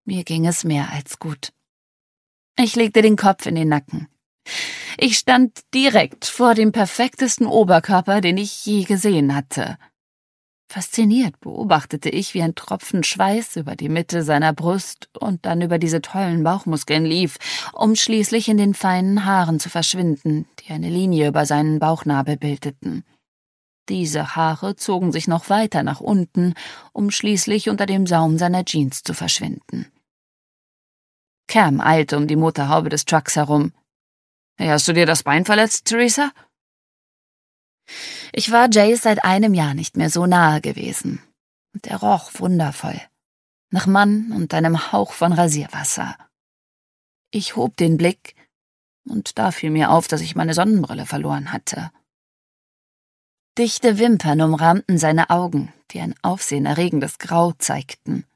Mir ging es mehr als gut. Ich legte den Kopf in den Nacken. Ich stand direkt vor dem perfektesten Oberkörper, den ich je gesehen hatte. Fasziniert beobachtete ich, wie ein Tropfen Schweiß über die Mitte seiner Brust und dann über diese tollen Bauchmuskeln lief, um schließlich in den feinen Haaren zu verschwinden, die eine Linie über seinen Bauchnabel bildeten. Diese Haare zogen sich noch weiter nach unten, um schließlich unter dem Saum seiner Jeans zu verschwinden. Cam eilte um die Motorhaube des Trucks herum. »Hey, hast du dir das Bein verletzt, Theresa?« Ich war Jace seit einem Jahr nicht mehr so nahe gewesen. Und er roch wundervoll. Nach Mann und einem Hauch von Rasierwasser. Ich hob den Blick, und da fiel mir auf, dass ich meine Sonnenbrille verloren hatte. Dichte Wimpern umrahmten seine Augen, die ein aufsehenerregendes Grau zeigten.